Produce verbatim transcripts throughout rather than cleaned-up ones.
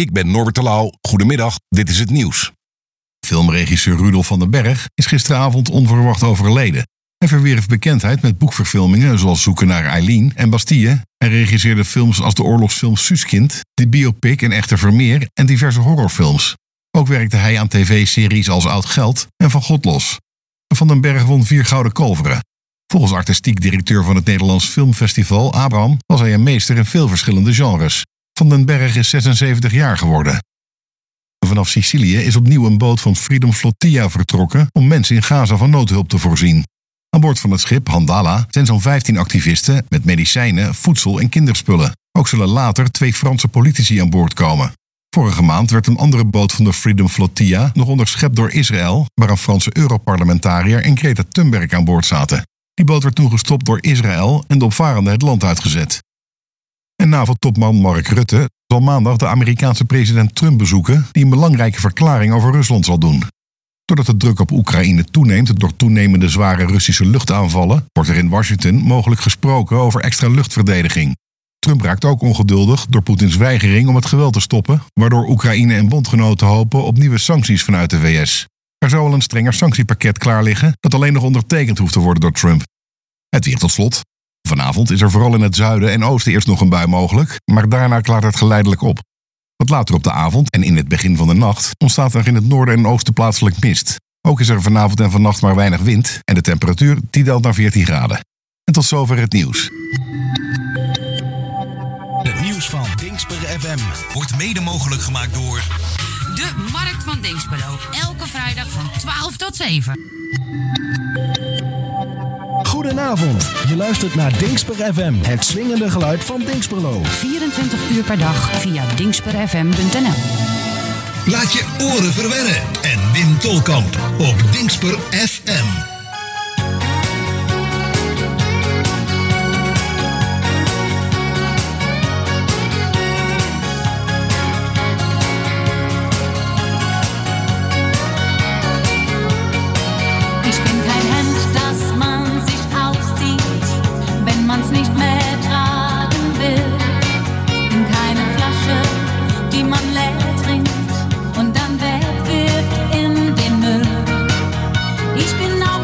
Ik ben Norbert Terlouw. Goedemiddag, dit is het nieuws. Filmregisseur Rudolf van den Berg is gisteravond onverwacht overleden. Hij verwierf bekendheid met boekverfilmingen zoals Zoeken naar Eileen en Bastille. Hij regisseerde films als de oorlogsfilm Suuskind, de biopic En Echte Vermeer en diverse horrorfilms. Ook werkte hij aan tv-series als Oud Geld en Van God Los. Van den Berg won vier gouden kalveren. Volgens artistiek directeur van het Nederlands Filmfestival, Abraham, was hij een meester in veel verschillende genres. Van den Berg is zesenzeventig jaar geworden. Vanaf Sicilië is opnieuw een boot van Freedom Flotilla vertrokken om mensen in Gaza van noodhulp te voorzien. Aan boord van het schip Handala zijn zo'n vijftien activisten met medicijnen, voedsel en kinderspullen. Ook zullen later twee Franse politici aan boord komen. Vorige maand werd een andere boot van de Freedom Flotilla nog onderschept door Israël, waar een Franse Europarlementariër en Greta Thunberg aan boord zaten. Die boot werd toen gestopt door Israël en de opvarenden het land uitgezet. En NAVO-topman Mark Rutte zal maandag de Amerikaanse president Trump bezoeken, die een belangrijke verklaring over Rusland zal doen. Doordat de druk op Oekraïne toeneemt door toenemende zware Russische luchtaanvallen, wordt er in Washington mogelijk gesproken over extra luchtverdediging. Trump raakt ook ongeduldig door Poetins weigering om het geweld te stoppen, waardoor Oekraïne en bondgenoten hopen op nieuwe sancties vanuit de V S. Er zou al een strenger sanctiepakket klaar liggen dat alleen nog ondertekend hoeft te worden door Trump. Het weer tot slot. Vanavond is er vooral in het zuiden en oosten eerst nog een bui mogelijk, maar daarna klaart het geleidelijk op. Wat later op de avond en in het begin van de nacht ontstaat er in het noorden en oosten plaatselijk mist. Ook is er vanavond en vannacht maar weinig wind en de temperatuur die daalt naar veertien graden. En tot zover het nieuws. Het nieuws van Dingsper F M wordt mede mogelijk gemaakt door de Markt van Dinxperlo. Elke vrijdag van twaalf tot zeven. Goedenavond, je luistert naar Dingsper F M, het swingende geluid van Dinxperlo. vierentwintig uur per dag via dingsper f m punt n l. Laat je oren verwennen en win Tolkamp op Dingsper F M. Nicht mehr tragen will, in keine Flasche, die man leer trinkt und dann wegwirft in den Müll. Ich bin auf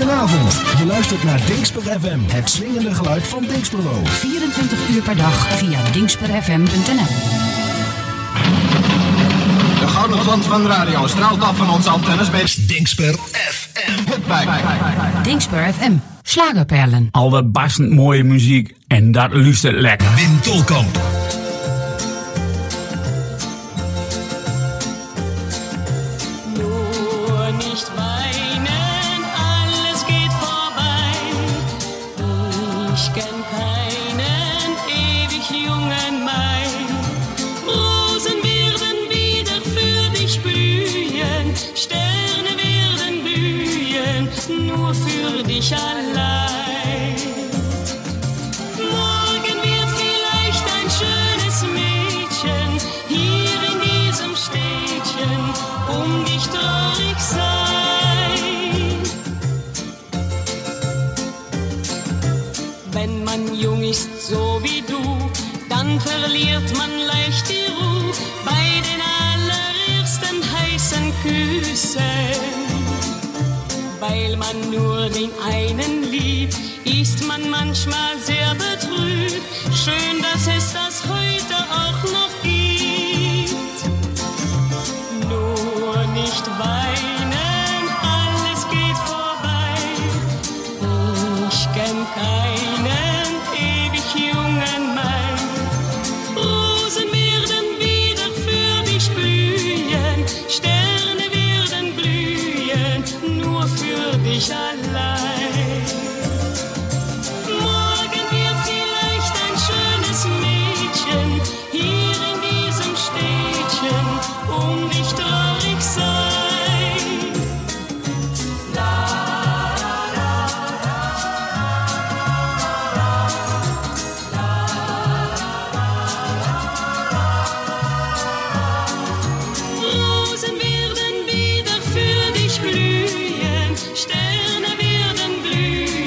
Goedenavond, je luistert naar Dingsper F M, het swingende geluid van Dingsperlo. vierentwintig uur per dag via dingsper f m punt n l. De gouden glans van de radio straalt af van onze antennes bij Dingsper F M. Hutbijk. Dingsper F M, slagerperlen. Al dat barstend mooie muziek en dat luistert lekker. Wim Tolkamp. Nur nicht weinen, alles geht vorbei. Ich kenn keinen ewig jungen Mai. Rosen werden wieder für dich blühen, Sterne werden blühen, nur für dich allein. Morgen wird vielleicht ein schönes Mädchen hier in diesem Städtchen um dich traurig sein. Wenn man jung ist so wie du, dann verliert man leicht die Ruhe bei den allerersten heißen Küssen. Weil man nur den einen liebt, ist man manchmal sehr betrübt. Schön, dass es das heute auch noch gibt. Nur nicht weinen, alles geht vorbei. Ich kenn keinen ewig jungen Mai. Rosen werden wieder für dich blühen, Sterne werden blühen, nur für dich allein. Morgen wird vielleicht ein schönes Mädchen hier in diesem Städtchen um dich traurig sein. La, la, la, Rosen werden wieder für dich blühen, Sterne werden blühen.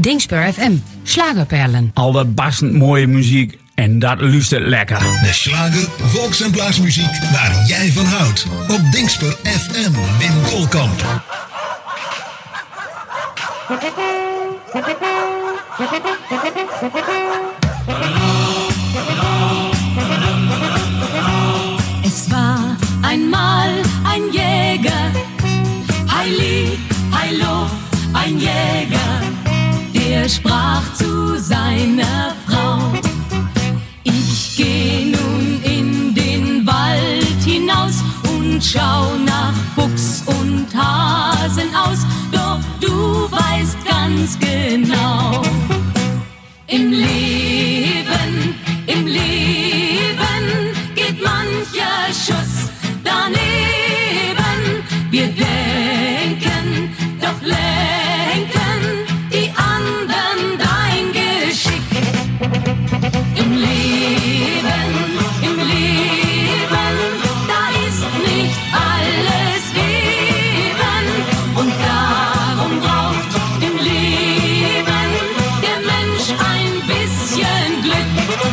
Dingsper F M, Schlagerperlen. Alle bassend mooie muziek en dat luistert lekker. De slager, volks- en blaasmuziek waar jij van houdt. Op Dingsper F M, Wim Tolkamp. Es war einmal ein Jäger, Heili, Heilo, ein Jäger, der sprach zu seiner Frau: Ich geh nun in den Wald hinaus und schau nach Fuchs und Hasen aus, doch du weißt ganz genau, im Leben, im Leben geht mancher Schuss daneben. Wir denken, doch lenken die anderen dein Geschick. Im Leben, im Leben, da ist nicht alles eben. Und darum braucht im Leben der Mensch ein bisschen Glück.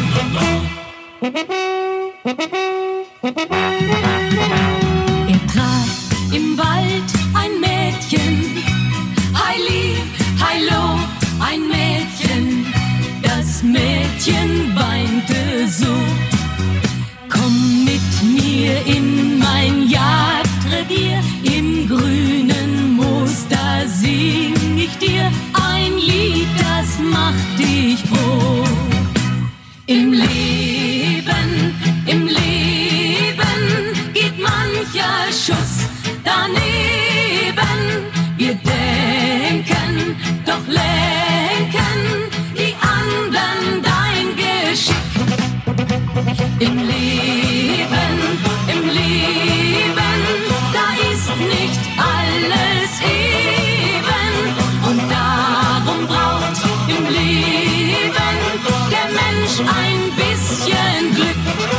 Er traf im Wald ein Mädchen, Heili, Heilo, ein Mädchen. Das Mädchen weinte so: Komm mit mir in mein Jagdrevier, im grünen Moos, da sing ich dir ein Lied, das macht dich froh. Im Leben, im Leben geht mancher Schuss daneben. Wir denken, doch lenken die anderen dein Geschick. Im Leben, im Leben, da ist nicht alles eben. Und darum braucht im Leben der Mensch ein bisschen Glück.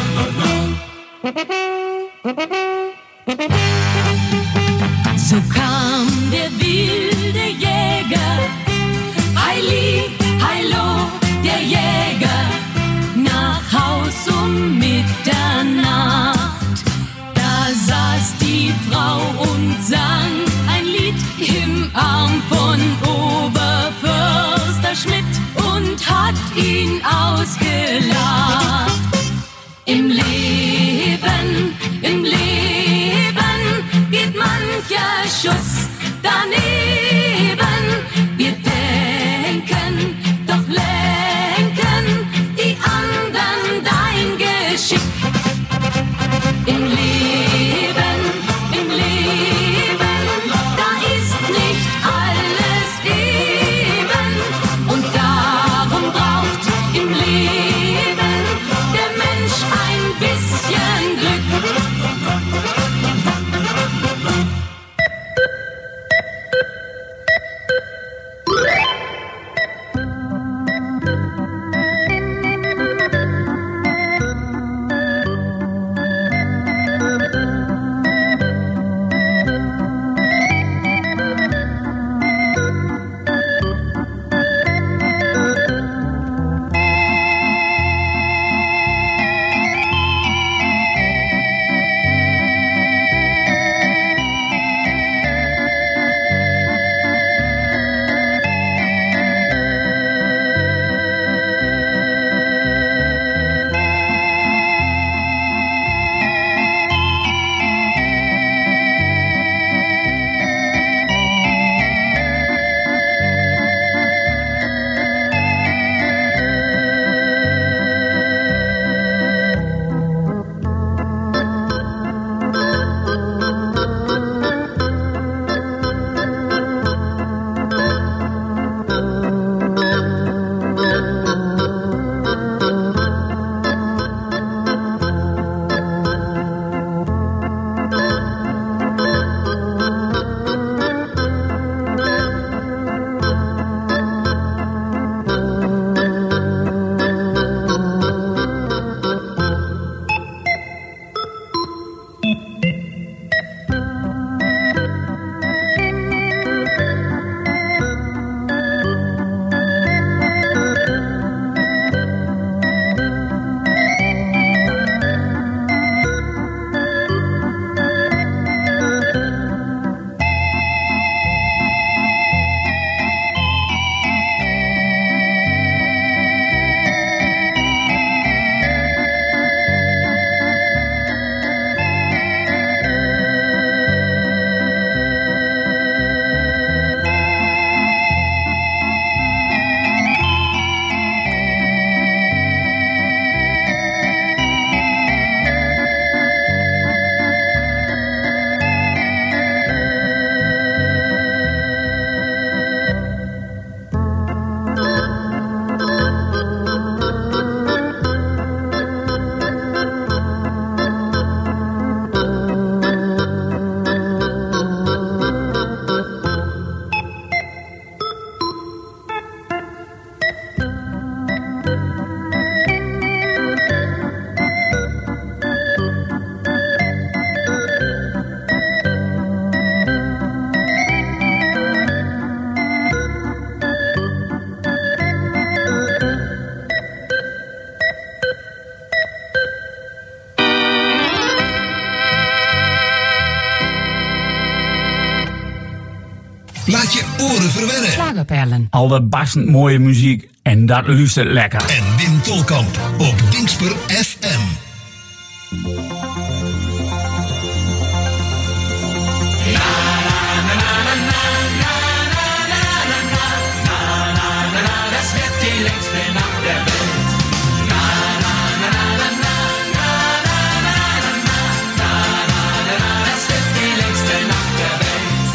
So kam der wilde Jäger, Heili, Heilo, der Jäger, nach Haus um Mitternacht. Da saß die Frau und sang ein Lied im Arm von Oberförster Schmidt und hat ihn ausgelacht. Im Leben, im Leben geht mancher Schuss daneben. Wir denken, doch lenken die anderen dein Geschick. Im Leben, im Leben Laat je oren verwennen. Slagerperlen. Allerbastend mooie muziek en dat luistert lekker. En Wim Tolkamp op Dingsper F M. Das wird die längste Nacht der Welt. Na, na, na, na, na, na, na, na, na, na, na, na, das wird die längste Nacht der Welt.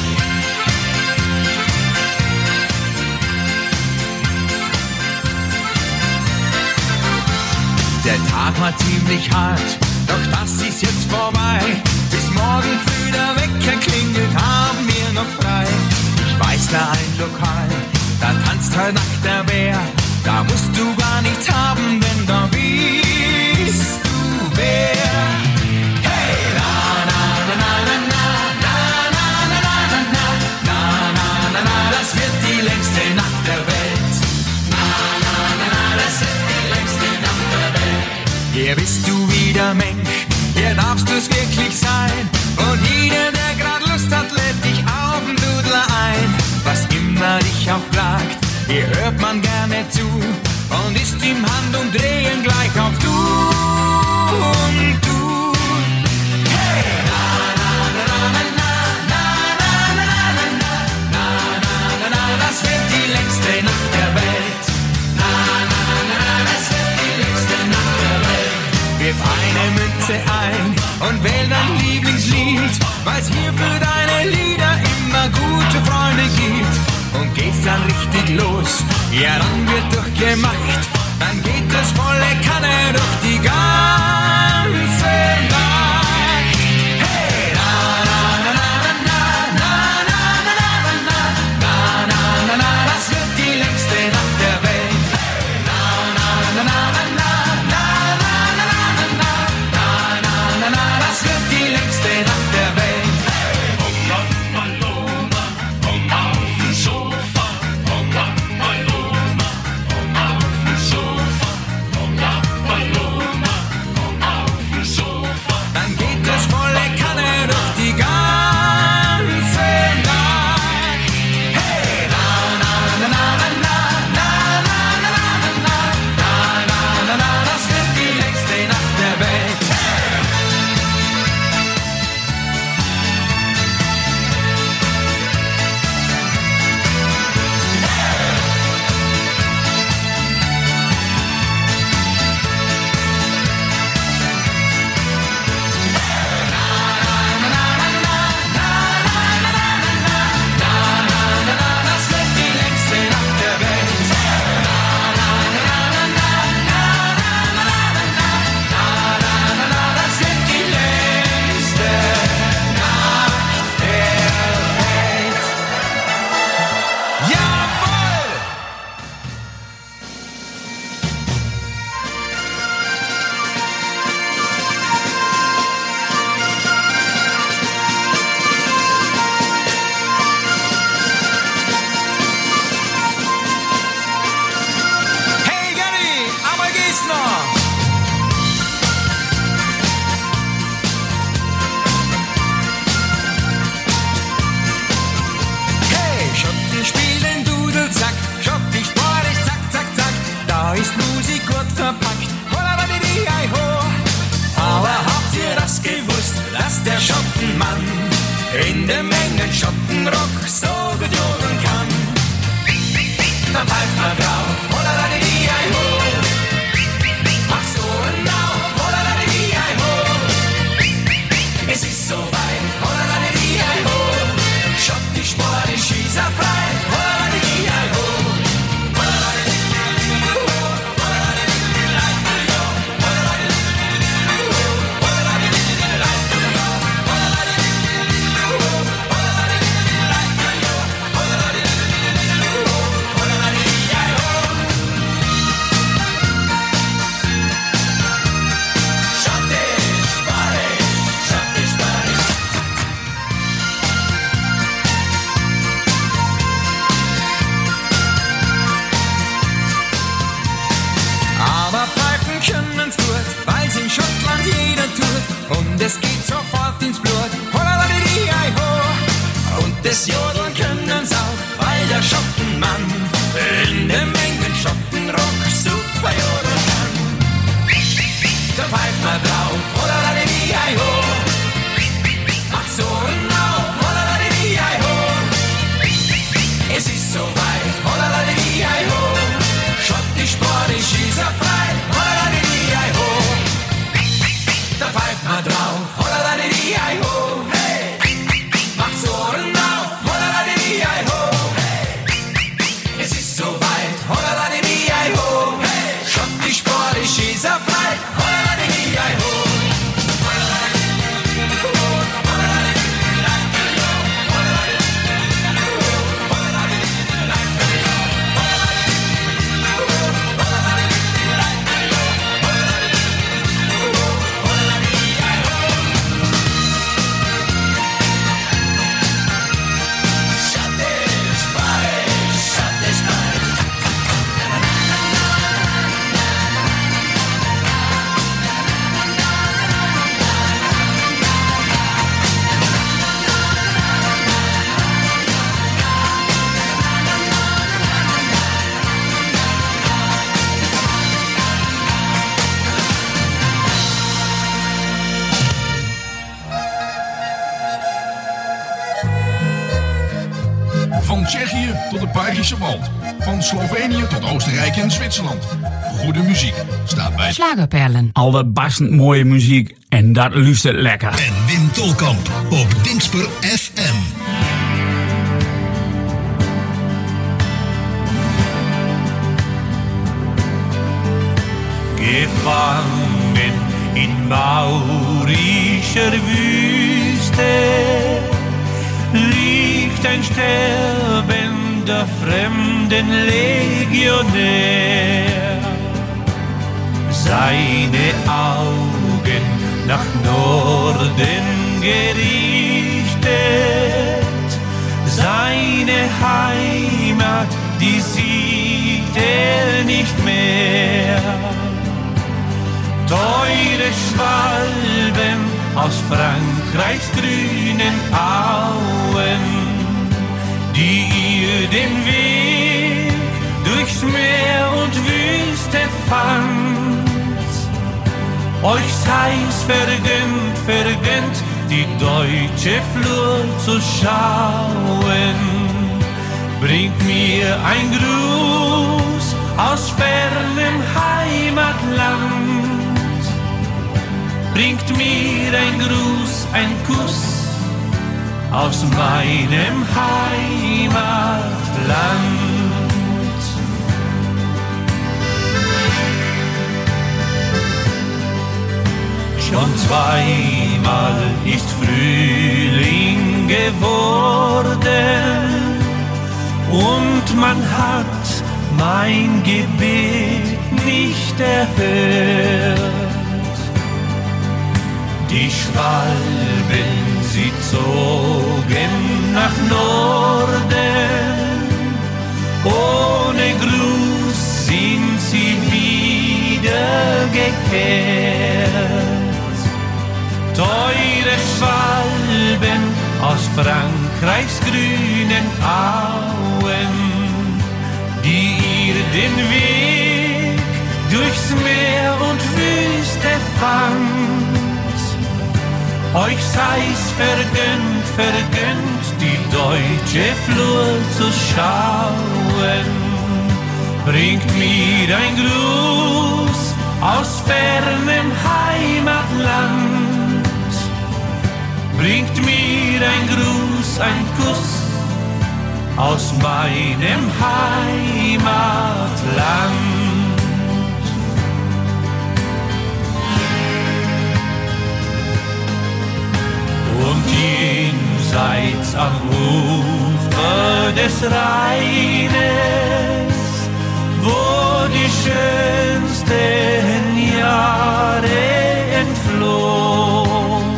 Der Tag war ziemlich hart, doch das ist jetzt vorbei. Bis morgen früh der Wecker klingelt, haben wir noch frei. Ich weiß da ein Lokal, da tanzt heute Nacht der Bär. Da musst du gar nichts haben, denn da bist du wer. Hey, na na na na na na na na na na na na na na na, das wird die längste Nacht der Welt. Na na na na, das wird die längste Nacht der Welt. Hier bist du wieder Mensch, hier darfst du's wirklich sein. Und jeder, der grad Lust hat, lädt dich auf den Dudler ein. Was immer dich auch plagt, hier hört man gerne zu und ist im Handumdrehen gleich auf du und du. Hey! Na na na na na na na na na na na na na, das wird die längste Nacht der Welt. Na na na na, das wird die längste Nacht der Welt. Wirf eine Münze ein und wähl dein Lieblingslied, weil's hier für deine Lieder immer gute Freunde gibt. Und geht's dann richtig los, ja dann wird durchgemacht, dann geht es volle Kanne durch die ganze Nacht. Hey, na na na na na na na na na na na na na, das wird die längste Nacht der Welt. Na na na na na na na na na na na na na, das wird die längste Nacht der Welt. es geht sofort ins Blut. Und das Jodeln können Van Tsjechië tot de Belgische Wald. Van Slovenië tot Oostenrijk en Zwitserland. Goede muziek staat bij Slagerperlen. Alle bassend mooie muziek en dat luistert lekker. En Wim Tolkamp op Dingsper F M. Gefangen in maurischer Wüste liegt ein sterbender fremden Legionär. Seine Augen nach Norden gerichtet, seine Heimat, die sieht er nicht mehr. Teure Schwalben aus Frankreichs grünen Auen, die ihr den Weg durchs Meer und Wüste fand. Euch sei's vergönnt, vergönnt, die deutsche Flur zu schauen. Bringt mir ein Gruß aus fernem Heimatland. Bringt mir ein Gruß, ein Kuss aus meinem Heimatland. Schon zweimal ist Frühling geworden und man hat mein Gebet nicht erhört. Die Schwalben, sie zogen nach Norden, ohne Gruß sind sie wieder gekehrt. Teure Schwalben aus Frankreichs grünen Auen, die ihr den Weg durchs Meer und Wüste fand. Euch sei's vergönnt, vergönnt, die deutsche Flur zu schauen. Bringt mir ein Gruß aus fernem Heimatland. Bringt mir ein Gruß, ein Kuss aus meinem Heimatland. Und jenseits am Ufer des Rheines, wo die schönsten Jahre entflohen,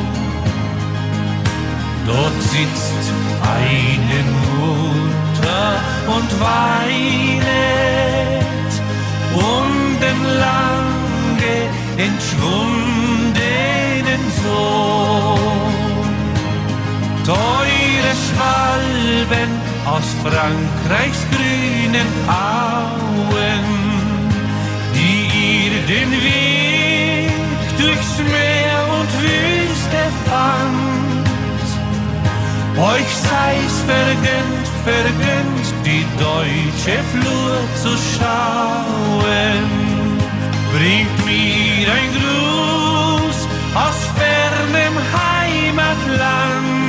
dort sitzt eine Mutter und weinet um den lange entschwundenen Sohn. Teure Schwalben aus Frankreichs grünen Auen, die ihr den Weg durchs Meer und Wüste fand. Euch sei's vergönnt, vergönnt, die deutsche Flur zu schauen. Bringt mir ein Gruß aus fernem Heimatland.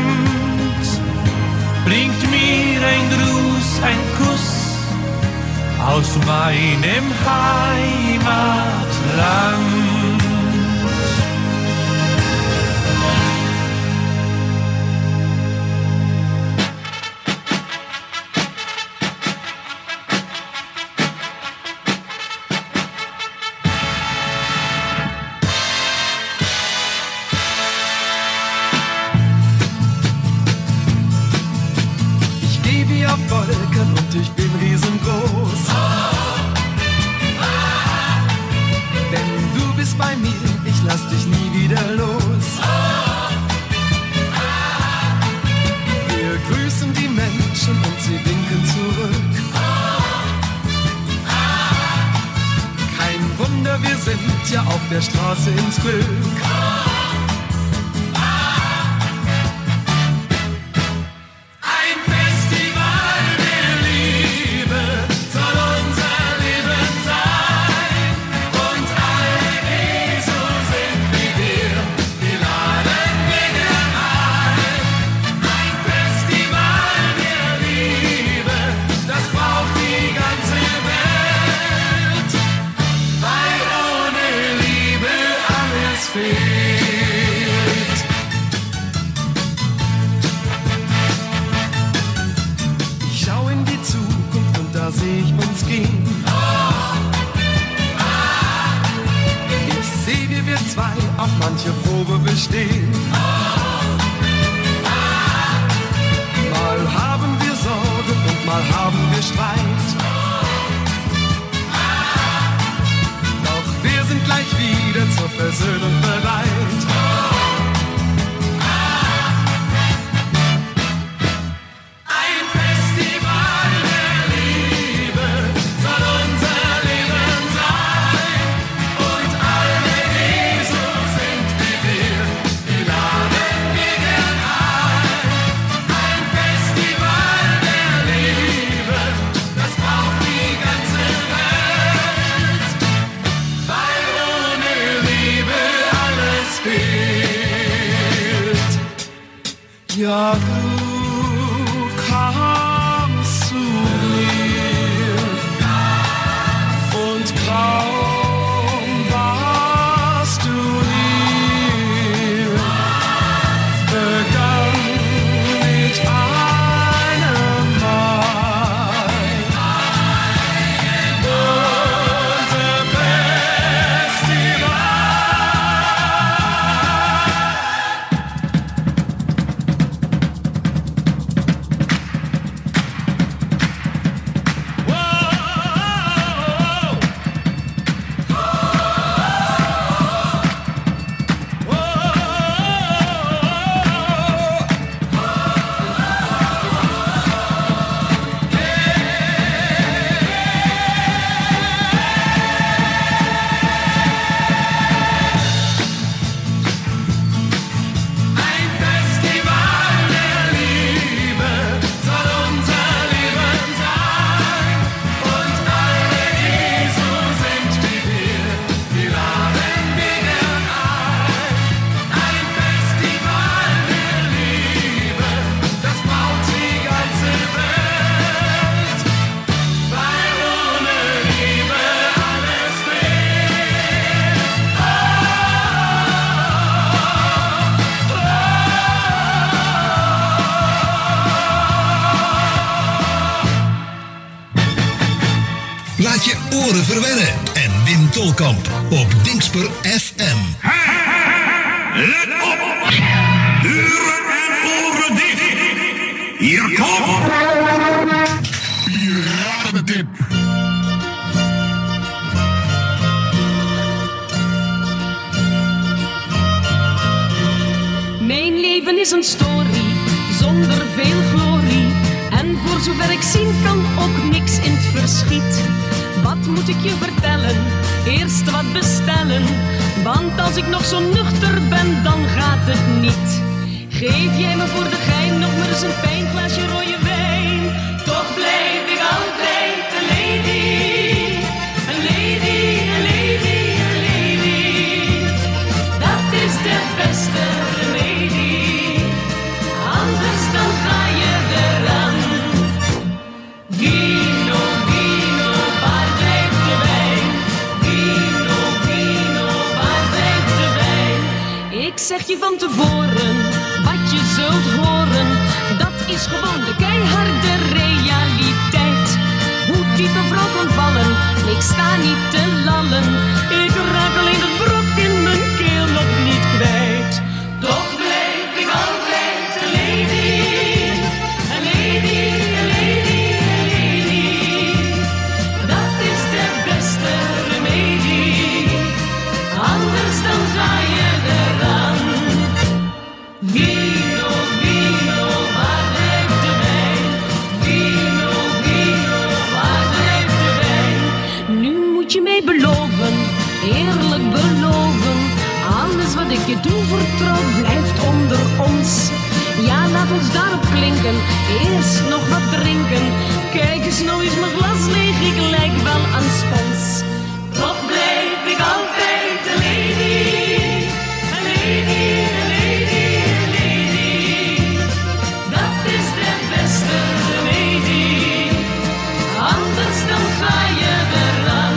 Bringt mir ein Gruß, ein Kuss aus meinem Heimatland. Wolken und ich bin riesengroß. Denn du bist bei mir, ich lass dich nie wieder los. Wir grüßen die Menschen und sie winken zurück. Kein Wunder, wir sind ja auf der Straße ins Glück. Ein Festival Streit. Doch wir sind gleich wieder zur Versöhnung bereit. Ein Festival der Liebe soll unser Leben sein. Und alle, die so sind wie wir, die laden wir gern ein. Ein Festival der Liebe, das braucht die ganze Welt. Weil ohne Liebe alles fehlt. Ja, du kamst zu mir und kaum warst du hier, begann mit einem Mal unser Festival. Ein Festival der Liebe soll unser Leben sein. Und alle, die so sind wie wir, die laden wir gern ein. Ein Festival der Liebe, das braucht die ganze Welt. Weil ohne Liebe alles fehlt. Laat je oren verwennen en win Tolkamp op Dingsper F M. Let op! Uren en oren dicht! Hier komt... Piratentip! Mijn leven is een story, zonder veel glorie. En voor zover ik zien kan, ook niks in het verschiet. Wat moet ik je vertellen? Eerst wat bestellen. Want als ik nog zo nuchter ben, dan gaat het niet. Geef jij me voor de gein nog maar eens een fijn glaasje rode wijn. Toch blijf ik altijd een lady. Een lady, een lady, een lady. Dat is de beste remedie. Anders dan ga je eraan. Vino, vino, waar blijft de wijn? Vino, vino, waar blijft de wijn? Ik zeg je van tevoren, wat je zult horen, dat is gewoon de keiharde realiteit. Hoe diep een vrouw kon vallen, ik sta niet te lallen. Ik raak alleen het brok in mijn keel nog niet kwijt. Toch blijf ik altijd een lady. Een lady, een lady, een lady. Dat is de beste remedie. Anders dan ga je eraan. Vino, vino, waar blijft de wijn? Vino, vino, waar blijft de wijn? Nu moet je mij beloven, eerlijk beloven. Alles wat ik je doe vertrouw blijft onder ons. Ja, laat ons daarop klinken, eerst nog wat drinken. Kijk eens, nou is mijn glas leeg, ik lijk wel aan spons. Toch blijf ik altijd een lady. Een lady, een lady, een lady. Dat is de beste remedie. Anders dan ga je eraan.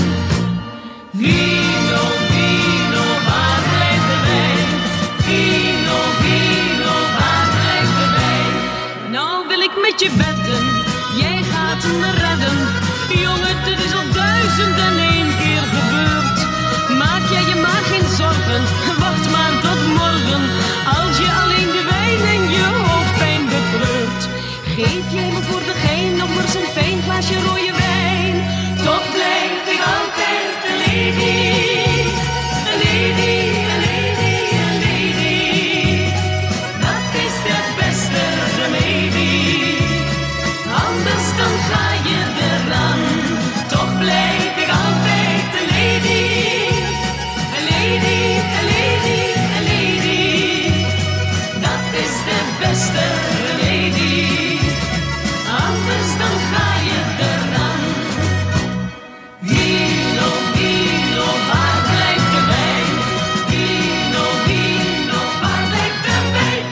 Vino, vino, waar blijft de wijn? Vino, vino, waar blijft de wijn? Nou wil ik met je bedden, jij gaat me redden. Jongen, dit is al duizend en één keer gebeurd. Maak jij je maar geen zorgen, wacht maar tot morgen. Als je alleen de wijn en je hoofdpijn betreurt. Geef jij me voor de gein nog maar zo'n fijn glas beste lady. Anders dan ga je eraan. Vino, vino, waar blijft de wijn? Vino, vino, waar blijft de wijn?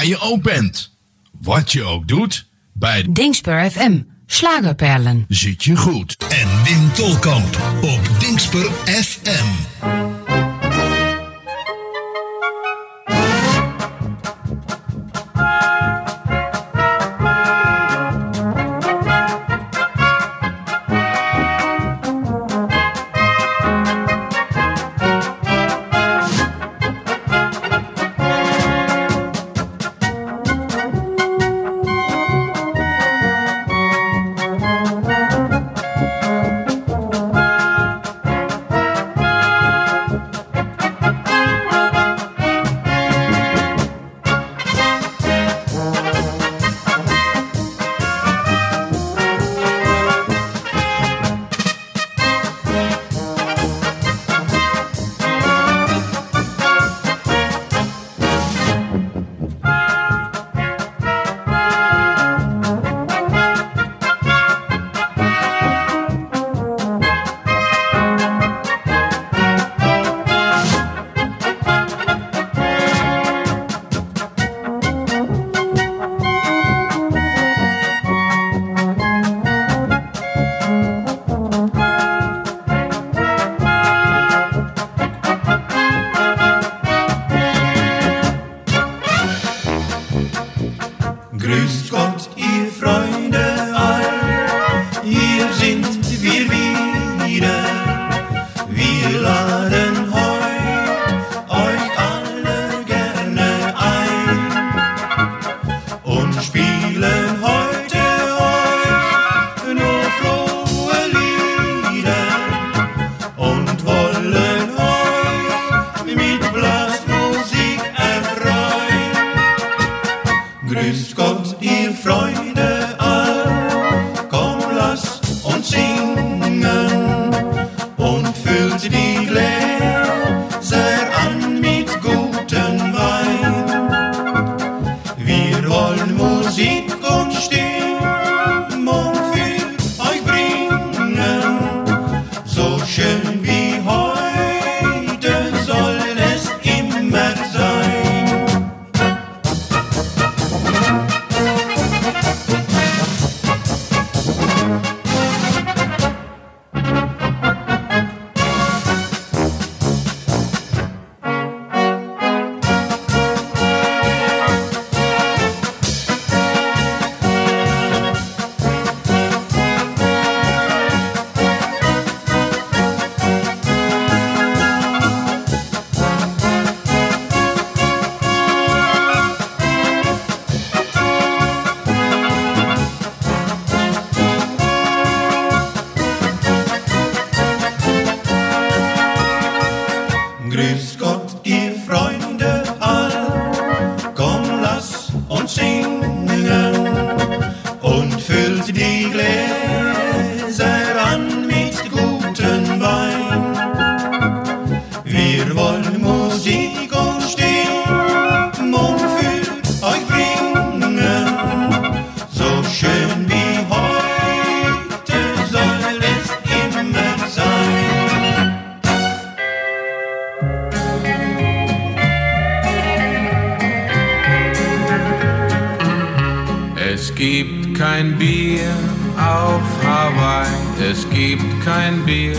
waar je ook bent. Wat je ook doet, bij Dingspur F M. Slagerperlen. zit je goed. En Wim Tolkamp op Dingspur F M. Grüßt Gott, ihr Freunde all, hier sind wir wieder. Wir laden heut euch alle gerne ein und spielen heute euch nur frohe Lieder und wollen euch mit Blasmusik erfreuen. Grüßt Gott, ihr Freunde all, komm, lass uns singen und füllt die Gläser an mit gutem Wein. Wir wollen Musik und Stimmung für euch bringen, so schön wie heute soll es immer sein. Grüßt Gott, ihr Freunde all, komm, lass uns singen und füllt die Gläser an mit gutem Wein. Wir wollen Musik und Stimmung für euch bringen, so schön wie heute soll es immer sein. Es gibt kein Bier auf Hawaii, es gibt kein Bier.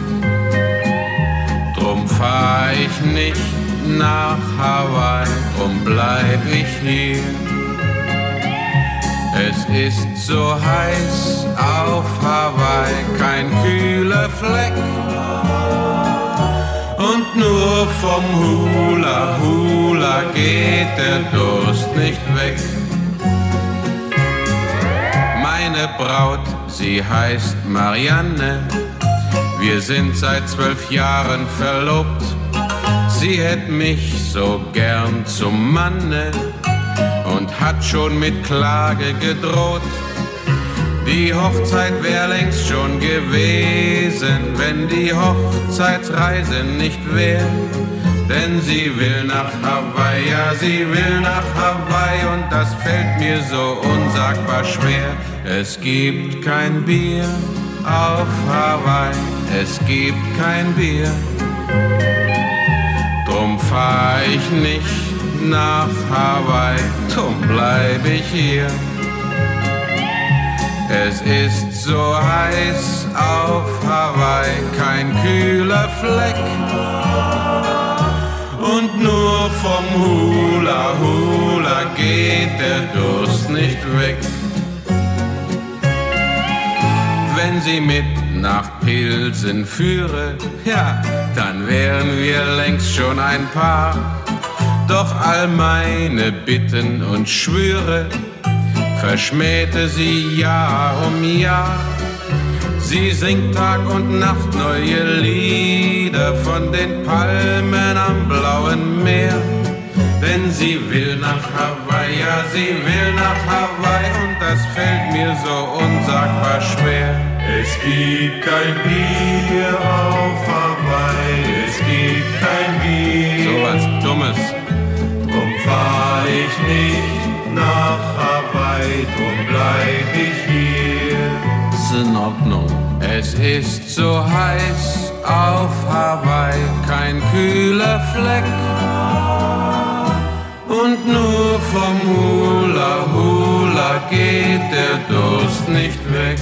Drum fahr ich nicht nach Hawaii, drum bleib ich hier. Es ist so heiß auf Hawaii, kein kühler Fleck. Und nur vom Hula Hula geht der Durst nicht weg. Meine Braut, sie heißt Marianne. Wir sind seit zwölf Jahren verlobt. Sie hätt mich so gern zum Manne und hat schon mit Klage gedroht. Die Hochzeit wär längst schon gewesen, wenn die Hochzeitsreise nicht wär. Denn sie will nach Hawaii, ja, sie will nach Hawaii und das fällt mir so unsagbar schwer. Es gibt kein Bier auf Hawaii, es gibt kein Bier. Drum fahr ich nicht nach Hawaii, drum bleib ich hier. Es ist so heiß auf Hawaii, kein kühler Fleck. Und nur vom Hula Hula geht der Durst nicht weg. Wenn sie mit nach Pilsen führe, ja, dann wären wir längst schon ein Paar. Doch all meine Bitten und Schwüre verschmähte sie Jahr um Jahr. Sie singt Tag und Nacht neue Lieder von den Palmen am blauen Meer. Denn sie will nach Hawaii, ja, sie will nach Hawaii und das fällt mir so unsagbar schwer. Es gibt kein Bier auf Hawaii, es gibt kein Bier. So was Dummes. Drum fahr ich nicht nach Hawaii, drum bleib ich hier. Ist in Ordnung. Es ist so heiß auf Hawaii, kein kühler Fleck. Und nur vom Hula Hula geht der Durst nicht weg.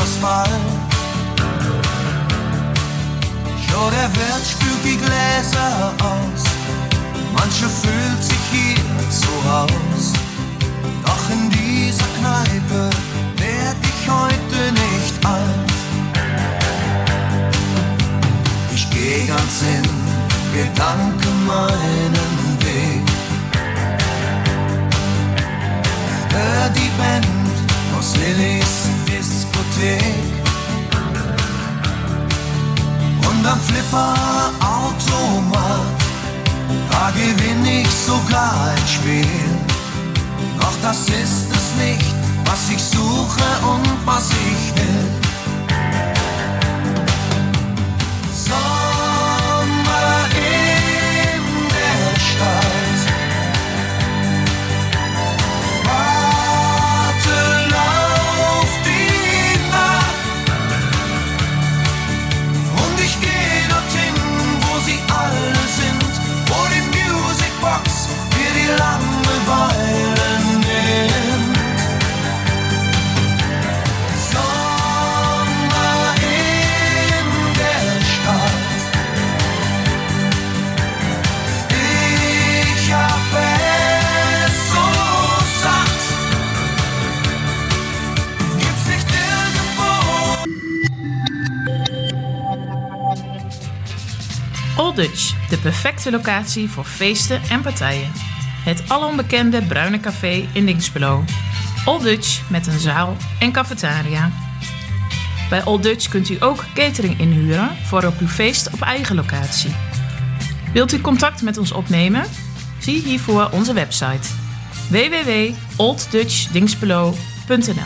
Asphalt. Schau der Wirt spült die Gläser aus, manche fühlt sich hier zu Haus. Doch in dieser Kneipe werd ich heute nicht alt. Ich geh ganz in Gedanken meinen Weg. Hör die Band aus Lillys Diskothek. Und am Flipper-Automat, da gewinn ich sogar ein Spiel. Doch das ist es nicht, was ich suche und was ich will. Sommer in der Stadt, warten auf die Nacht. Und ich geh dorthin, wo sie alle sind, wo die Musicbox für die Langeweile nimmt. Sommer in der Stadt, ich hab es so satt, gibt's nicht irgendwo. Old Dutch, de perfecte locatie voor feesten en partijen. Het alombekende bruine café in Dinxperlo. Old Dutch met een zaal en cafetaria. Bij Old Dutch kunt u ook catering inhuren voor op uw feest op eigen locatie. Wilt u contact met ons opnemen? Zie hiervoor onze website w w w punt old dutch dinxperlo punt n l.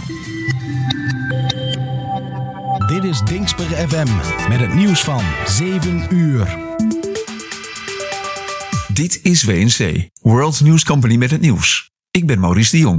Dit is Dinxper F M met het nieuws van zeven uur. Dit is W N C, World News Company met het nieuws. Ik ben Maurice de Jong.